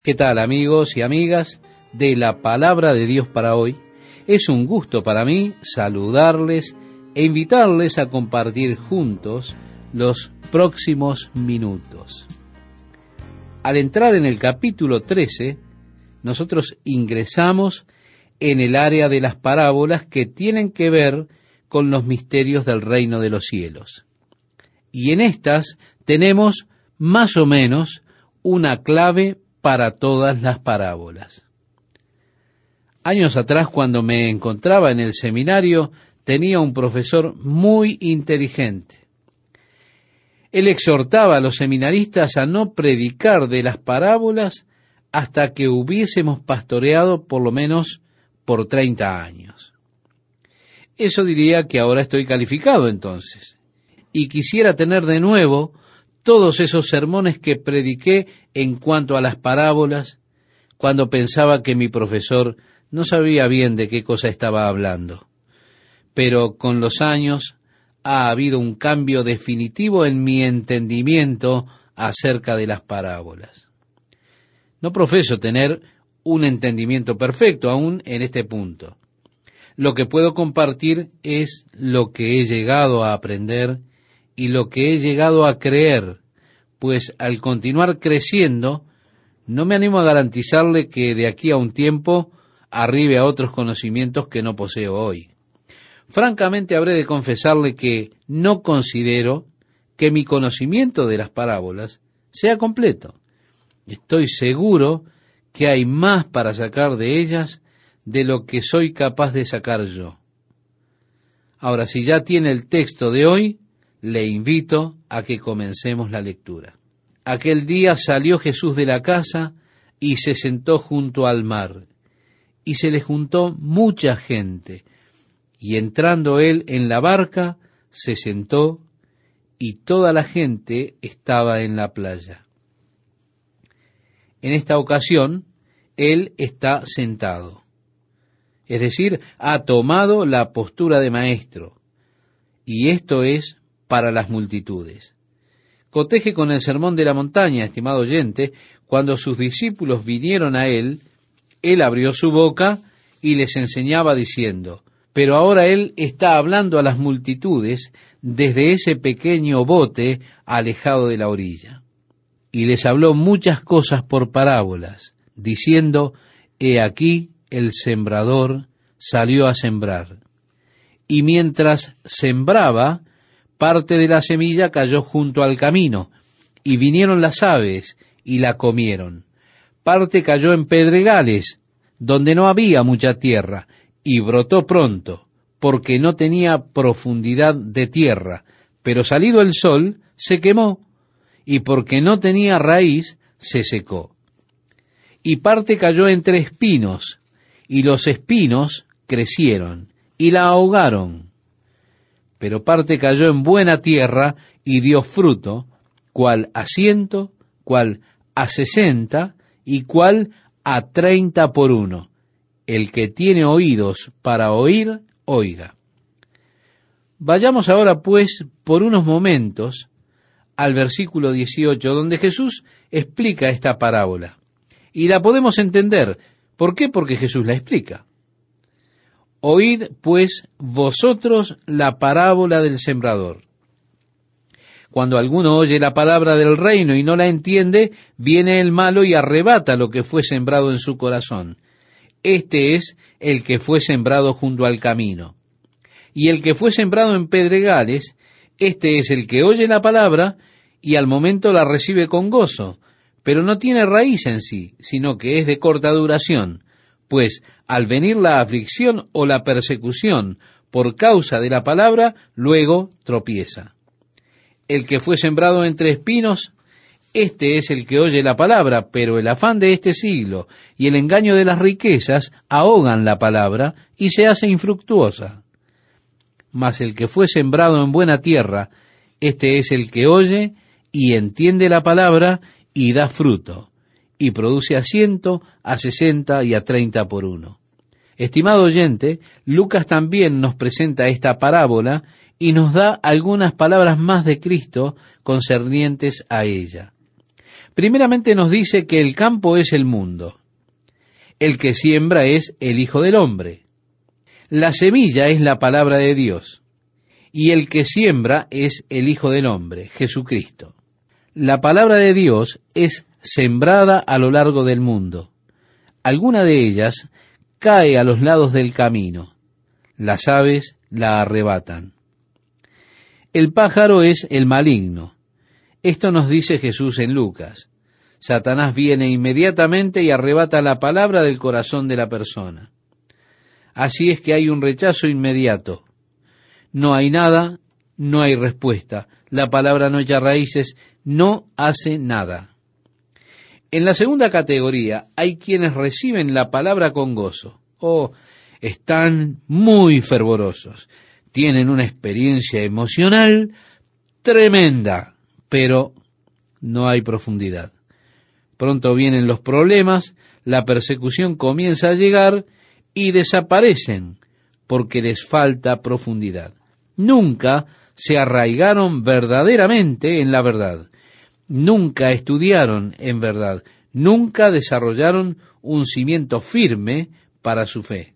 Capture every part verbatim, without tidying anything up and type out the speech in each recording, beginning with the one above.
¿Qué tal, amigos y amigas de la Palabra de Dios para hoy? Es un gusto para mí saludarles e invitarles a compartir juntos los próximos minutos. Al entrar en el capítulo trece, nosotros ingresamos en el área de las parábolas que tienen que ver con los misterios del reino de los cielos. Y en estas tenemos más o menos una clave para todas las parábolas. Años atrás, cuando me encontraba en el seminario, tenía un profesor muy inteligente. Él exhortaba a los seminaristas a no predicar de las parábolas hasta que hubiésemos pastoreado por lo menos por treinta años. Eso diría que ahora estoy calificado entonces, y quisiera tener de nuevo todos esos sermones que prediqué en cuanto a las parábolas, cuando pensaba que mi profesor no sabía bien de qué cosa estaba hablando. Pero con los años ha habido un cambio definitivo en mi entendimiento acerca de las parábolas. No profeso tener un entendimiento perfecto aún en este punto. Lo que puedo compartir es lo que he llegado a aprender y lo que he llegado a creer, pues al continuar creciendo, no me animo a garantizarle que de aquí a un tiempo arribe a otros conocimientos que no poseo hoy. Francamente, habré de confesarle que no considero que mi conocimiento de las parábolas sea completo. Estoy seguro que hay más para sacar de ellas de lo que soy capaz de sacar yo. Ahora, si ya tiene el texto de hoy, le invito a que comencemos la lectura. Aquel día salió Jesús de la casa y se sentó junto al mar, y se le juntó mucha gente, y entrando él en la barca, se sentó, y toda la gente estaba en la playa. En esta ocasión, él está sentado, es decir, ha tomado la postura de maestro, y esto es para las multitudes. Coteje con el sermón de la montaña, estimado oyente. Cuando sus discípulos vinieron a él, él abrió su boca y les enseñaba diciendo, pero ahora él está hablando a las multitudes desde ese pequeño bote alejado de la orilla. Y les habló muchas cosas por parábolas, diciendo, he aquí el sembrador salió a sembrar. Y mientras sembraba, parte de la semilla cayó junto al camino, y vinieron las aves y la comieron. Parte cayó en pedregales, donde no había mucha tierra, y brotó pronto, porque no tenía profundidad de tierra, pero salido el sol, se quemó, y porque no tenía raíz, se secó. Y parte cayó entre espinos, y los espinos crecieron, y la ahogaron. Pero parte cayó en buena tierra y dio fruto, cual a ciento, cual a sesenta y cual a treinta por uno. El que tiene oídos para oír, oiga. Vayamos ahora, pues, por unos momentos al versículo dieciocho, donde Jesús explica esta parábola. Y la podemos entender. ¿Por qué? Porque Jesús la explica. Oíd, pues, vosotros la parábola del sembrador. Cuando alguno oye la palabra del reino y no la entiende, viene el malo y arrebata lo que fue sembrado en su corazón. Este es el que fue sembrado junto al camino. Y el que fue sembrado en pedregales, este es el que oye la palabra y al momento la recibe con gozo, pero no tiene raíz en sí, sino que es de corta duración. Pues al venir la aflicción o la persecución por causa de la palabra, luego tropieza. El que fue sembrado entre espinos, este es el que oye la palabra, pero el afán de este siglo y el engaño de las riquezas ahogan la palabra y se hace infructuosa. Mas el que fue sembrado en buena tierra, este es el que oye y entiende la palabra y da fruto, y produce a ciento, a sesenta y a treinta por uno. Estimado oyente, Lucas también nos presenta esta parábola y nos da algunas palabras más de Cristo concernientes a ella. Primeramente nos dice que el campo es el mundo. El que siembra es el Hijo del Hombre. La semilla es la palabra de Dios. Y el que siembra es el Hijo del Hombre, Jesucristo. La palabra de Dios es sembrada a lo largo del mundo. Alguna de ellas cae a los lados del camino. Las aves la arrebatan. El pájaro es el maligno. Esto nos dice Jesús en Lucas. Satanás viene inmediatamente y arrebata la palabra del corazón de la persona. Así es que hay un rechazo inmediato. No hay nada, no hay respuesta. La palabra no echa raíces, no hace nada. En la segunda categoría hay quienes reciben la palabra con gozo. Oh, están muy fervorosos. Tienen una experiencia emocional tremenda, pero no hay profundidad. Pronto vienen los problemas, la persecución comienza a llegar y desaparecen porque les falta profundidad. Nunca se arraigaron verdaderamente en la verdad. Nunca estudiaron en verdad. Nunca desarrollaron un cimiento firme para su fe.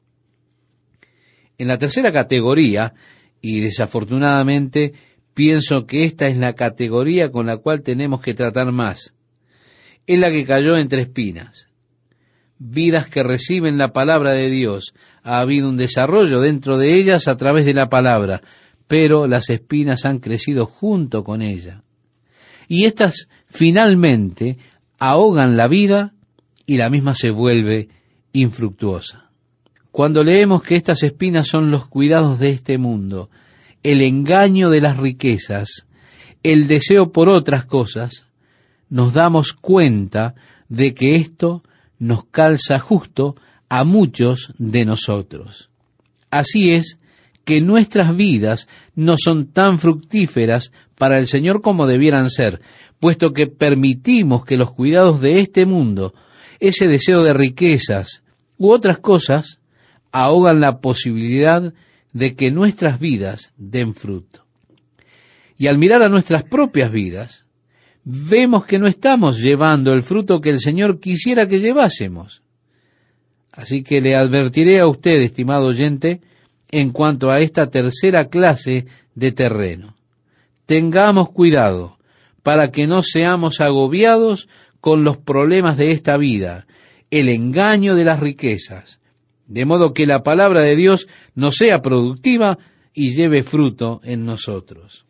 En la tercera categoría, y desafortunadamente pienso que esta es la categoría con la cual tenemos que tratar más, es la que cayó entre espinas. Vidas que reciben la palabra de Dios. Ha habido un desarrollo dentro de ellas a través de la palabra, pero las espinas han crecido junto con ella. Y éstas finalmente ahogan la vida y la misma se vuelve infructuosa. Cuando leemos que estas espinas son los cuidados de este mundo, el engaño de las riquezas, el deseo por otras cosas, nos damos cuenta de que esto nos calza justo a muchos de nosotros. Así es que nuestras vidas no son tan fructíferas para el Señor como debieran ser, puesto que permitimos que los cuidados de este mundo, ese deseo de riquezas u otras cosas, ahogan la posibilidad de que nuestras vidas den fruto. Y al mirar a nuestras propias vidas, vemos que no estamos llevando el fruto que el Señor quisiera que llevásemos. Así que le advertiré a usted, estimado oyente, en cuanto a esta tercera clase de terreno. Tengamos cuidado para que no seamos agobiados con los problemas de esta vida, el engaño de las riquezas, de modo que la palabra de Dios no sea productiva y lleve fruto en nosotros.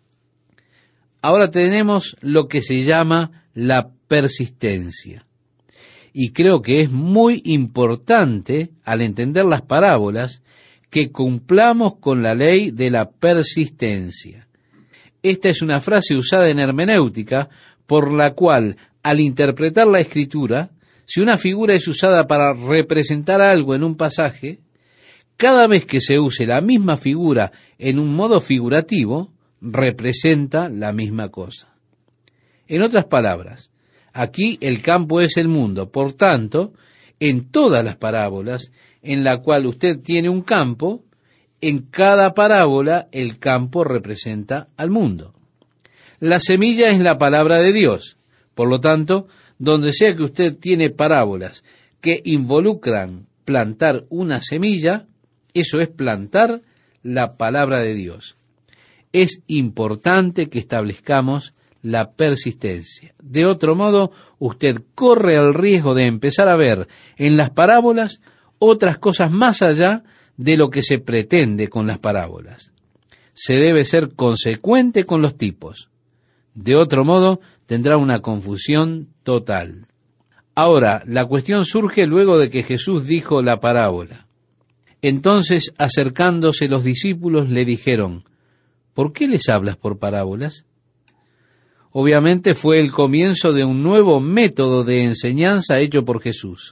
Ahora tenemos lo que se llama la persistencia. Y creo que es muy importante, al entender las parábolas, que cumplamos con la ley de la persistencia. Esta es una frase usada en hermenéutica, por la cual, al interpretar la Escritura, si una figura es usada para representar algo en un pasaje, cada vez que se use la misma figura en un modo figurativo, representa la misma cosa. En otras palabras, aquí el campo es el mundo. Por tanto, en todas las parábolas en la cual usted tiene un campo, en cada parábola el campo representa al mundo. La semilla es la palabra de Dios. Por lo tanto, donde sea que usted tiene parábolas que involucran plantar una semilla, eso es plantar la palabra de Dios. Es importante que establezcamos la persistencia. De otro modo, usted corre el riesgo de empezar a ver en las parábolas otras cosas más allá de lo que se pretende con las parábolas. Se debe ser consecuente con los tipos. De otro modo, tendrá una confusión total. Ahora, la cuestión surge luego de que Jesús dijo la parábola. Entonces, acercándose los discípulos, le dijeron, ¿por qué les hablas por parábolas? Obviamente fue el comienzo de un nuevo método de enseñanza hecho por Jesús.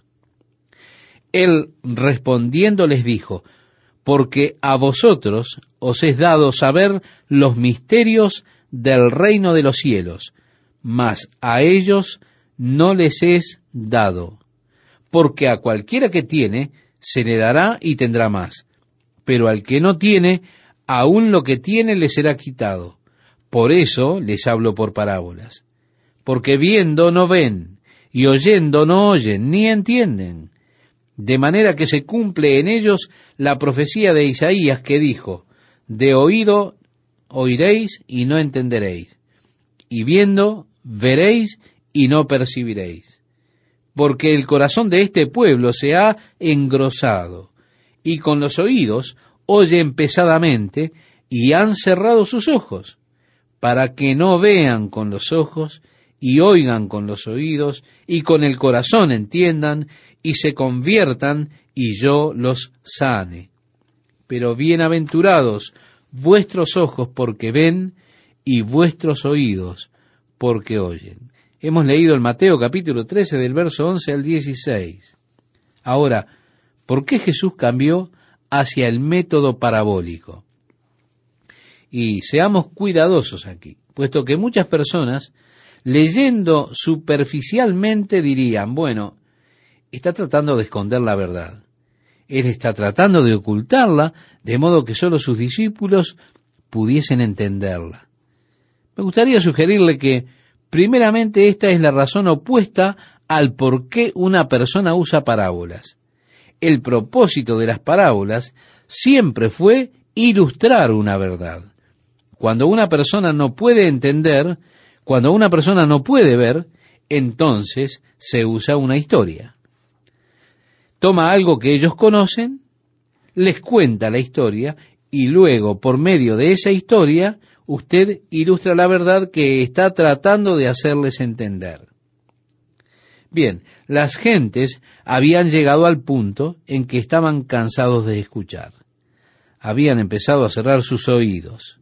Él, respondiendo, les dijo, porque a vosotros os es dado saber los misterios del reino de los cielos, mas a ellos no les es dado, porque a cualquiera que tiene, se le dará y tendrá más, pero al que no tiene, aún lo que tiene le será quitado. Por eso les hablo por parábolas, porque viendo no ven, y oyendo no oyen, ni entienden. De manera que se cumple en ellos la profecía de Isaías que dijo, de oído oiréis y no entenderéis, y viendo veréis y no percibiréis. Porque el corazón de este pueblo se ha engrosado, y con los oídos oyen pesadamente, y han cerrado sus ojos, para que no vean con los ojos, y oigan con los oídos, y con el corazón entiendan, y se conviertan, y yo los sane. Pero bienaventurados vuestros ojos porque ven, y vuestros oídos porque oyen. Hemos leído el Mateo capítulo trece del verso once al dieciséis. Ahora, ¿por qué Jesús cambió hacia el método parabólico? Y seamos cuidadosos aquí, puesto que muchas personas, leyendo superficialmente, dirían, bueno, está tratando de esconder la verdad. Él está tratando de ocultarla, de modo que solo sus discípulos pudiesen entenderla. Me gustaría sugerirle que, primeramente, esta es la razón opuesta al por qué una persona usa parábolas. El propósito de las parábolas siempre fue ilustrar una verdad. Cuando una persona no puede entender, cuando una persona no puede ver, entonces se usa una historia. Toma algo que ellos conocen, les cuenta la historia, y luego, por medio de esa historia, usted ilustra la verdad que está tratando de hacerles entender. Bien, las gentes habían llegado al punto en que estaban cansados de escuchar. Habían empezado a cerrar sus oídos.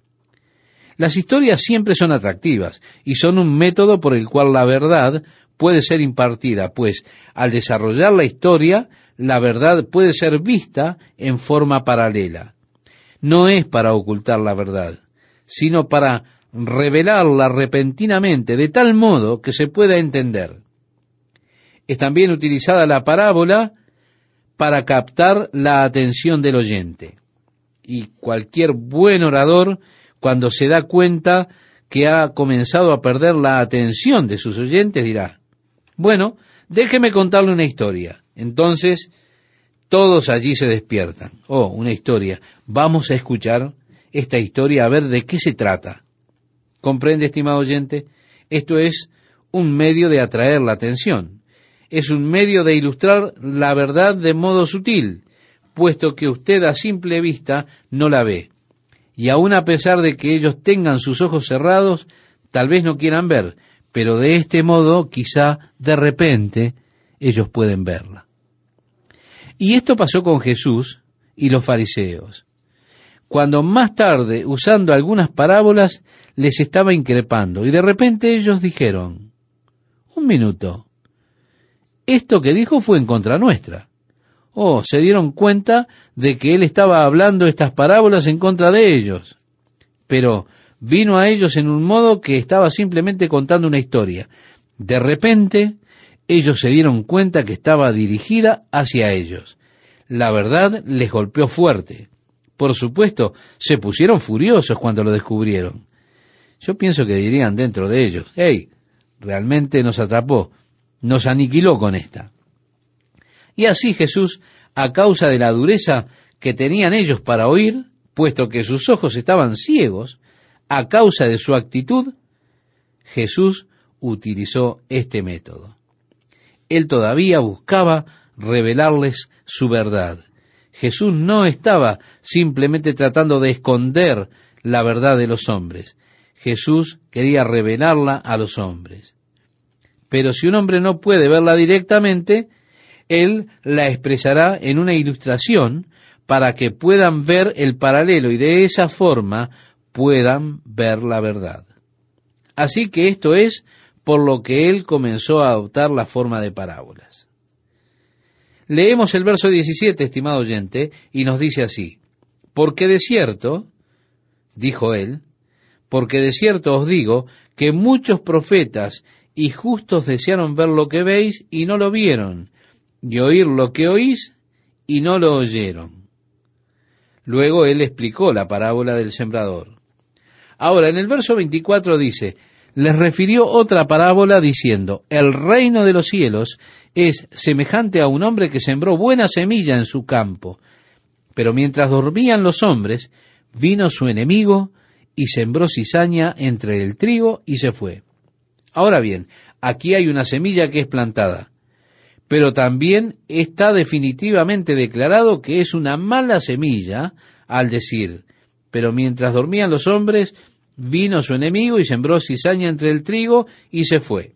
Las historias siempre son atractivas y son un método por el cual la verdad puede ser impartida, pues al desarrollar la historia, la verdad puede ser vista en forma paralela. No es para ocultar la verdad, sino para revelarla repentinamente, de tal modo que se pueda entender. Es también utilizada la parábola para captar la atención del oyente. Y cualquier buen orador, cuando se da cuenta que ha comenzado a perder la atención de sus oyentes, dirá, bueno, déjeme contarle una historia. Entonces, todos allí se despiertan. Oh, una historia. Vamos a escuchar esta historia a ver de qué se trata. ¿Comprende, estimado oyente? Esto es un medio de atraer la atención. Es un medio de ilustrar la verdad de modo sutil, puesto que usted a simple vista no la ve. Y aun a pesar de que ellos tengan sus ojos cerrados, tal vez no quieran ver, pero de este modo, quizá de repente, ellos pueden verla. Y esto pasó con Jesús y los fariseos. Cuando más tarde, usando algunas parábolas, les estaba increpando, y de repente ellos dijeron, un minuto, esto que dijo fue en contra nuestra. Oh, se dieron cuenta de que él estaba hablando estas parábolas en contra de ellos. Pero vino a ellos en un modo que estaba simplemente contando una historia. De repente, ellos se dieron cuenta que estaba dirigida hacia ellos. La verdad les golpeó fuerte. Por supuesto, se pusieron furiosos cuando lo descubrieron. Yo pienso que dirían dentro de ellos, hey, realmente nos atrapó, nos aniquiló con esta. Y así Jesús, a causa de la dureza que tenían ellos para oír, puesto que sus ojos estaban ciegos, a causa de su actitud, Jesús utilizó este método. Él todavía buscaba revelarles su verdad. Jesús no estaba simplemente tratando de esconder la verdad de los hombres. Jesús quería revelarla a los hombres. Pero si un hombre no puede verla directamente, él la expresará en una ilustración para que puedan ver el paralelo y de esa forma puedan ver la verdad. Así que esto es por lo que él comenzó a adoptar la forma de parábolas. Leemos el verso diecisiete, estimado oyente, y nos dice así, porque de cierto, dijo él, porque de cierto os digo que muchos profetas y justos desearon ver lo que veis y no lo vieron, y oír lo que oís y no lo oyeron. Luego él explicó la parábola del sembrador. Ahora, en el verso veinticuatro dice, les refirió otra parábola diciendo, el reino de los cielos es semejante a un hombre que sembró buena semilla en su campo, pero mientras dormían los hombres, vino su enemigo y sembró cizaña entre el trigo y se fue. Ahora bien, aquí hay una semilla que es plantada, pero también está definitivamente declarado que es una mala semilla al decir, pero mientras dormían los hombres, vino su enemigo y sembró cizaña entre el trigo y se fue.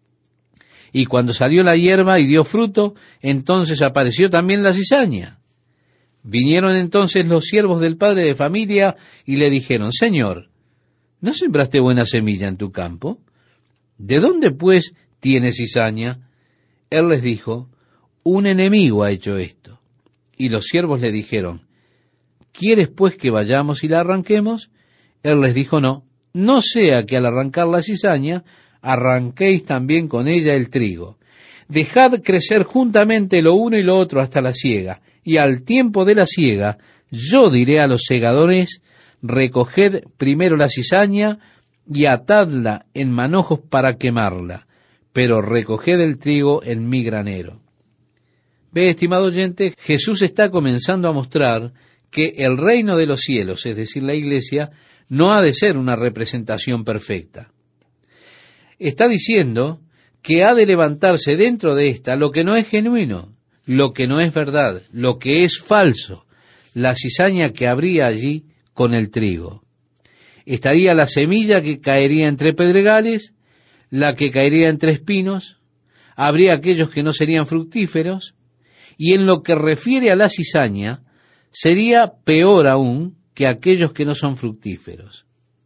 Y cuando salió la hierba y dio fruto, entonces apareció también la cizaña. Vinieron entonces los siervos del padre de familia y le dijeron, Señor, ¿no sembraste buena semilla en tu campo? ¿De dónde, pues, tienes cizaña? Él les dijo, un enemigo ha hecho esto. Y los siervos le dijeron, ¿quieres, pues, que vayamos y la arranquemos? Él les dijo, no, no sea que al arrancar la cizaña, arranquéis también con ella el trigo. Dejad crecer juntamente lo uno y lo otro hasta la siega, y al tiempo de la siega, yo diré a los segadores, recoged primero la cizaña y atadla en manojos para quemarla, pero recoged el trigo en mi granero. Ve, estimado oyente, Jesús está comenzando a mostrar que el reino de los cielos, es decir, la iglesia, no ha de ser una representación perfecta. Está diciendo que ha de levantarse dentro de esta lo que no es genuino, lo que no es verdad, lo que es falso, la cizaña que habría allí con el trigo. Estaría la semilla que caería entre pedregales, la que caería entre espinos, habría aquellos que no serían fructíferos, y en lo que refiere a la cizaña, sería peor aún que aquellos que no son fructíferos.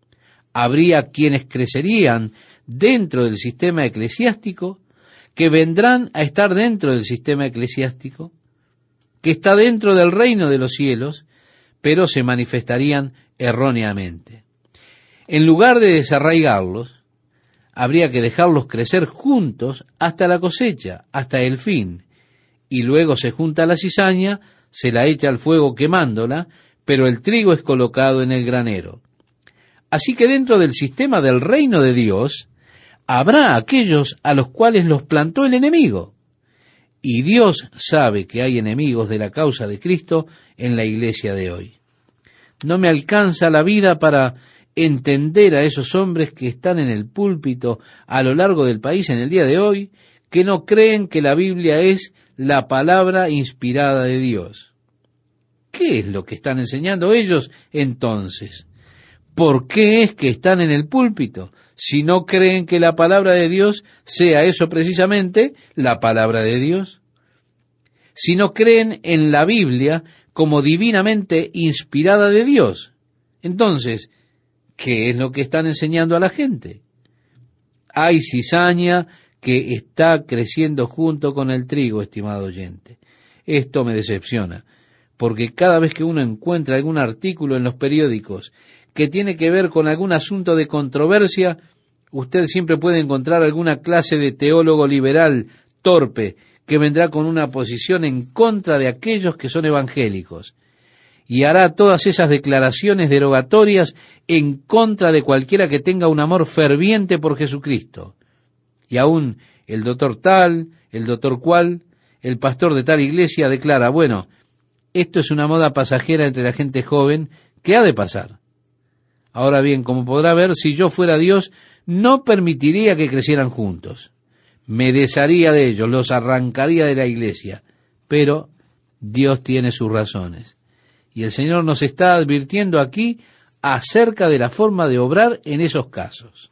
Habría quienes crecerían dentro del sistema eclesiástico, que vendrán a estar dentro del sistema eclesiástico, que está dentro del reino de los cielos, pero se manifestarían erróneamente. En lugar de desarraigarlos, habría que dejarlos crecer juntos hasta la cosecha, hasta el fin, y luego se junta la cizaña, se la echa al fuego quemándola, pero el trigo es colocado en el granero. Así que dentro del sistema del reino de Dios, habrá aquellos a los cuales los plantó el enemigo. Y Dios sabe que hay enemigos de la causa de Cristo en la iglesia de hoy. No me alcanza la vida para entender a esos hombres que están en el púlpito a lo largo del país en el día de hoy, que no creen que la Biblia es la palabra inspirada de Dios. ¿Qué es lo que están enseñando ellos entonces? ¿Por qué es que están en el púlpito si no creen que la palabra de Dios sea eso precisamente, la palabra de Dios? Si no creen en la Biblia como divinamente inspirada de Dios, entonces, ¿qué es lo que están enseñando a la gente? Hay cizaña que está creciendo junto con el trigo, estimado oyente. Esto me decepciona, porque cada vez que uno encuentra algún artículo en los periódicos que tiene que ver con algún asunto de controversia, usted siempre puede encontrar alguna clase de teólogo liberal torpe que vendrá con una posición en contra de aquellos que son evangélicos y hará todas esas declaraciones derogatorias en contra de cualquiera que tenga un amor ferviente por Jesucristo. Y aún el doctor tal, el doctor cual, el pastor de tal iglesia declara, bueno, esto es una moda pasajera entre la gente joven que ha de pasar. Ahora bien, como podrá ver, si yo fuera Dios, no permitiría que crecieran juntos. Me desharía de ellos, los arrancaría de la iglesia. Pero Dios tiene sus razones. Y el Señor nos está advirtiendo aquí acerca de la forma de obrar en esos casos.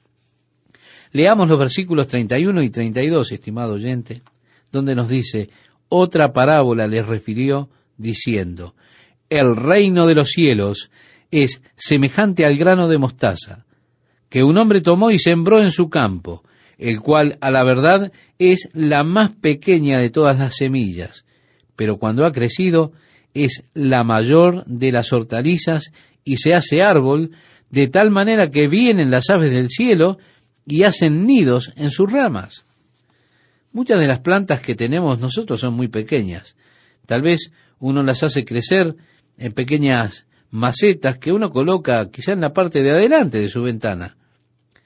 Leamos los versículos treinta y uno y treinta y dos, estimado oyente, donde nos dice, otra parábola les refirió diciendo, el reino de los cielos es semejante al grano de mostaza, que un hombre tomó y sembró en su campo, el cual a la verdad es la más pequeña de todas las semillas, pero cuando ha crecido es la mayor de las hortalizas y se hace árbol, de tal manera que vienen las aves del cielo y hacen nidos en sus ramas. Muchas de las plantas que tenemos nosotros son muy pequeñas. Tal vez uno las hace crecer en pequeñas macetas que uno coloca quizá en la parte de adelante de su ventana.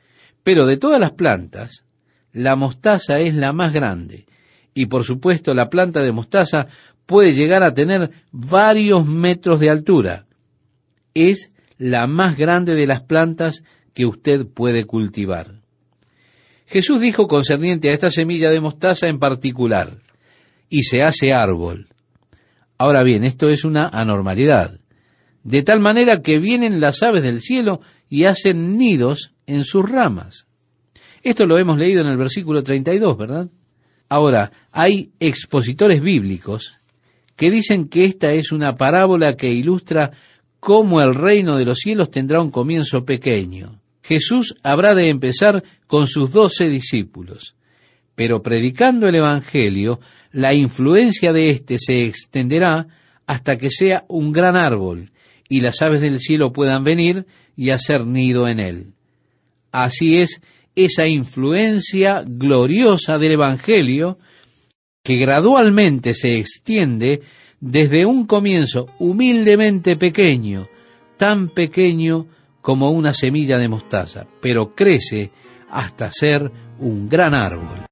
Pero de todas las plantas, la mostaza es la más grande. Y por supuesto, la planta de mostaza puede llegar a tener varios metros de altura. Es la más grande de las plantas que usted puede cultivar. Jesús dijo concerniente a esta semilla de mostaza en particular, y se hace árbol. Ahora bien, esto es una anormalidad, de tal manera que vienen las aves del cielo y hacen nidos en sus ramas. Esto lo hemos leído en el versículo treinta y dos, ¿verdad? Ahora, hay expositores bíblicos que dicen que esta es una parábola que ilustra cómo el reino de los cielos tendrá un comienzo pequeño. Jesús habrá de empezar con sus doce discípulos, pero predicando el Evangelio, la influencia de éste se extenderá hasta que sea un gran árbol y las aves del cielo puedan venir y hacer nido en él. Así es esa influencia gloriosa del Evangelio que gradualmente se extiende desde un comienzo humildemente pequeño, tan pequeño como una semilla de mostaza, pero crece hasta ser un gran árbol.